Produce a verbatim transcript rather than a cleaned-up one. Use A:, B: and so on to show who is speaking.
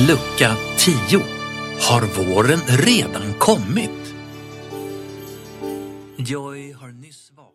A: Lucka tio. Har våren redan kommit? Joy har nyss varit